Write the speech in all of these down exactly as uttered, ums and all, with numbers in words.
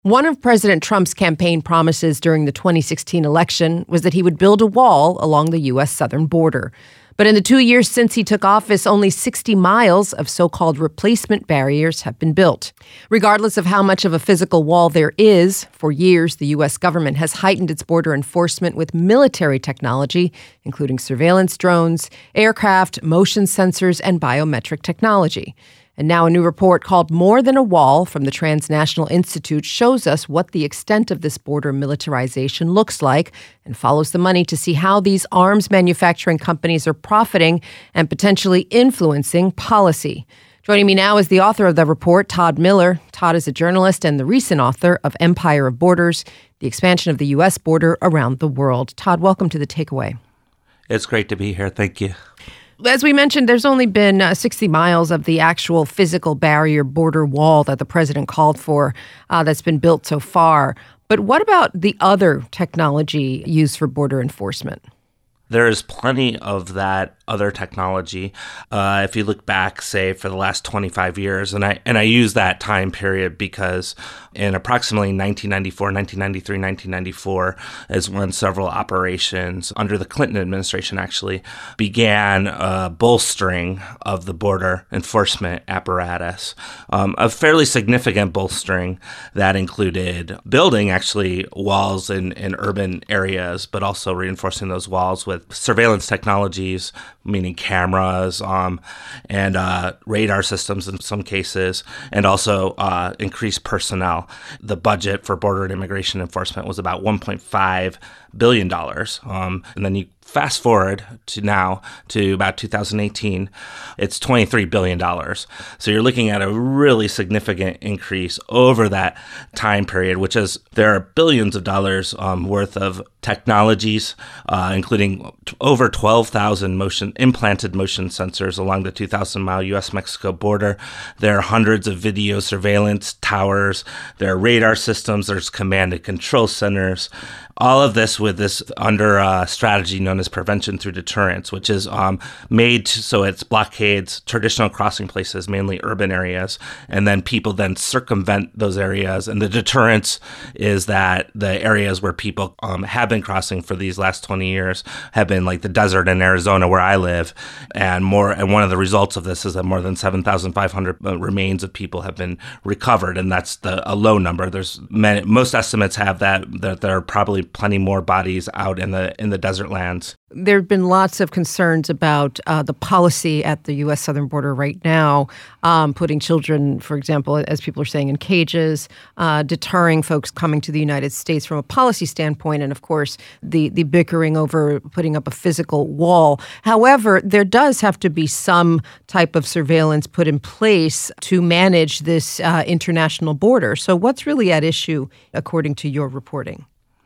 One of President Trump's campaign promises during the twenty sixteen election was that he would build a wall along the U S southern border. But in the two years since he took office, only sixty miles of so-called replacement barriers have been built. Regardless of how much of a physical wall there is, for years the U S government has heightened its border enforcement with military technology, including surveillance drones, aircraft, motion sensors, and biometric technology. And now a new report called More Than a Wall from the Transnational Institute shows us what the extent of this border militarization looks like and follows the money to see how these arms manufacturing companies are profiting and potentially influencing policy. Joining me now is the author of the report, Todd Miller. Todd is a journalist and the recent author of Empire of Borders, the expansion of the U S border around the world. Todd, welcome to The Takeaway. It's great to be here. Thank you. As we mentioned, there's only been uh, sixty miles of the actual physical barrier border wall that the president called for uh, that's been built so far. But what about the other technology used for border enforcement? There is plenty of that other technology. Uh, if you look back, say, for the last twenty-five years, and I and I use that time period because in approximately nineteen ninety-four, nineteen ninety-three, nineteen ninety-four is when several operations under the Clinton administration actually began uh, bolstering of the border enforcement apparatus. Um, a fairly significant bolstering that included building actually walls in, in urban areas, but also reinforcing those walls with surveillance technologies, meaning cameras um, and uh, radar systems in some cases, and also uh, increased personnel. The budget for border and immigration enforcement was about one point five billion dollars. Um, and then you fast forward to now to about two thousand eighteen, it's twenty-three billion dollars. So you're looking at a really significant increase over that time period, which is there are billions of dollars um, worth of technologies, uh, including t- over twelve thousand motion implanted motion sensors along the two thousand mile U S Mexico border. There are hundreds of video surveillance towers. There are radar systems. There's command and control centers. All of this with this under a strategy known as prevention through deterrence, which is um, made so it's blockades traditional crossing places, mainly urban areas, and then people then circumvent those areas. And the deterrence is that the areas where people um, have been crossing for these last twenty years have been like the desert in Arizona where I live. And more. And one of the results of this is that more than seven thousand five hundred remains of people have been recovered. And that's the, a low number. There's many, most estimates have that, that there are probably plenty more bodies out in the in the desert lands. There have been lots of concerns about uh, the policy at the U S southern border right now, um, putting children, for example, as people are saying, in cages, uh, deterring folks coming to the United States from a policy standpoint, and of course, the, the bickering over putting up a physical wall. However, there does have to be some type of surveillance put in place to manage this uh, international border. So what's really at issue, according to your reporting?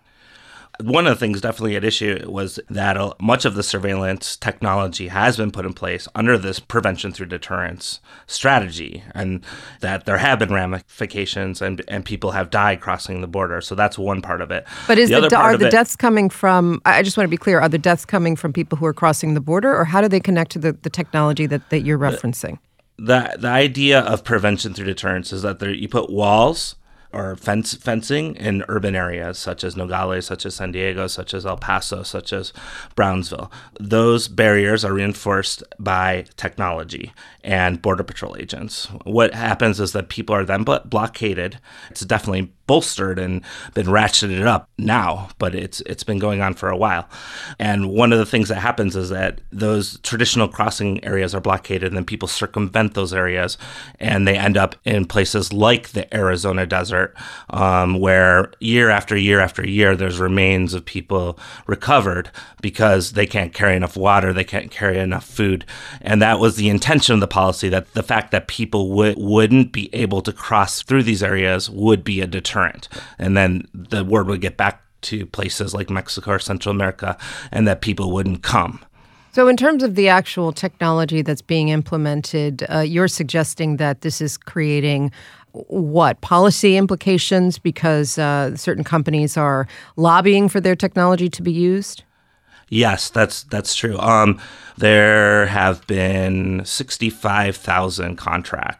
One of the things definitely at issue was that much of the surveillance technology has been put in place under this prevention through deterrence strategy, and that there have been ramifications and, and people have died crossing the border. So that's one part of it. But is the the, are the it, deaths coming from, I just want to be clear, are the deaths coming from people who are crossing the border, or how do they connect to the, the technology that, that you're referencing? The, the idea of prevention through deterrence is that there, you put walls or fence fencing in urban areas such as Nogales, such as San Diego, such as El Paso, such as Brownsville. Those barriers are reinforced by technology and Border Patrol agents. What happens is that people are then blockaded. It's definitely bolstered and been ratcheted up now, but it's it's been going on for a while. And one of the things that happens is that those traditional crossing areas are blockaded, and then people circumvent those areas, and they end up in places like the Arizona desert, um, where year after year after year, there's remains of people recovered because they can't carry enough water, they can't carry enough food. And that was the intention of the policy, that the fact that people would, wouldn't be able to cross through these areas would be a deterrent. And then the word would get back to places like Mexico or Central America, and that people wouldn't come. So in terms of the actual technology that's being implemented, uh, you're suggesting that this is creating what, policy implications because uh, certain companies are lobbying for their technology to be used? Yes, that's that's true. Um, there have been sixty-five thousand contracts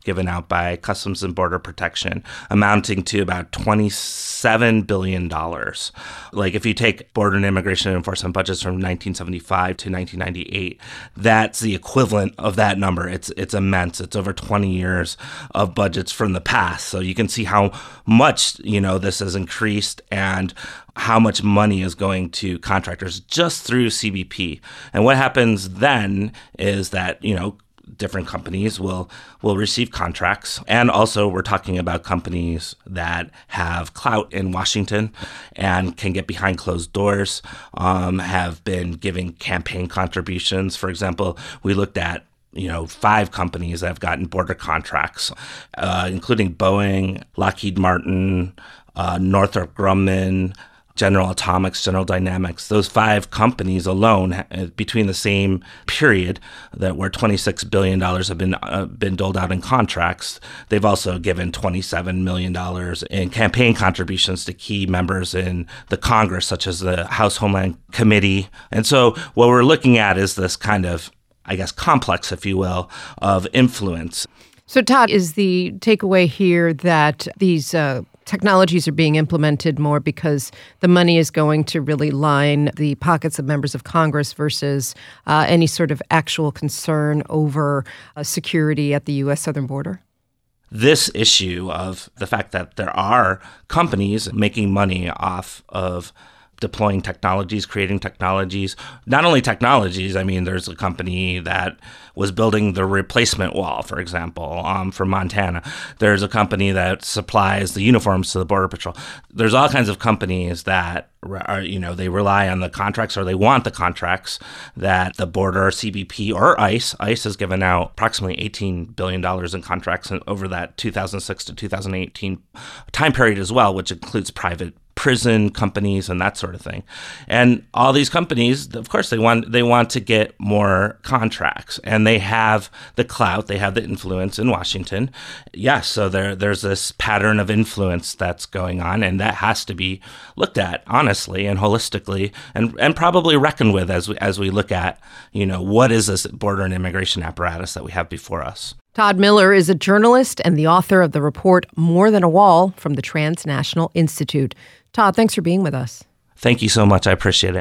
given out by Customs and Border Protection, amounting to about twenty-seven billion dollars. Like if you take Border and Immigration Enforcement budgets from nineteen seventy-five to nineteen ninety-eight, that's the equivalent of that number. It's it's immense. It's over twenty years of budgets from the past. So you can see how much, you know, this has increased and how much money is going to contractors just through C B P. And what happens then is that, you know, different companies will will receive contracts. And also we're talking about companies that have clout in Washington and can get behind closed doors, um, have been giving campaign contributions. For example, we looked at you know, five companies that have gotten border contracts, uh, including Boeing, Lockheed Martin, uh, Northrop Grumman, General Atomics, General Dynamics. Those five companies alone, between the same period that where twenty-six billion dollars have been uh, been doled out in contracts, they've also given twenty-seven million dollars in campaign contributions to key members in the Congress, such as the House Homeland Committee. And so what we're looking at is this kind of, I guess, complex, if you will, of influence. So, Todd, is the takeaway here that these uh, technologies are being implemented more because the money is going to really line the pockets of members of Congress versus uh, any sort of actual concern over uh, security at the U S southern border? This issue of the fact that there are companies making money off of deploying technologies, creating technologies, not only technologies, I mean, there's a company that was building the replacement wall, for example, um, for Montana. There's a company that supplies the uniforms to the Border Patrol. There's all kinds of companies that are, you know, they rely on the contracts or they want the contracts that the border, C B P, or ICE. ICE has given out approximately eighteen billion dollars in contracts over that two thousand six to two thousand eighteen time period as well, which includes private prison companies and that sort of thing. And all these companies, of course, they want they want to get more contracts, and they have the clout, they have the influence in Washington. Yes, so there there's this pattern of influence that's going on, and that has to be looked at honestly and holistically, and and probably reckoned with as we as we look at, you know, what is this border and immigration apparatus that we have before us. Todd Miller is a journalist and the author of the report More Than a Wall from the Transnational Institute. Todd, thanks for being with us. Thank you so much. I appreciate it.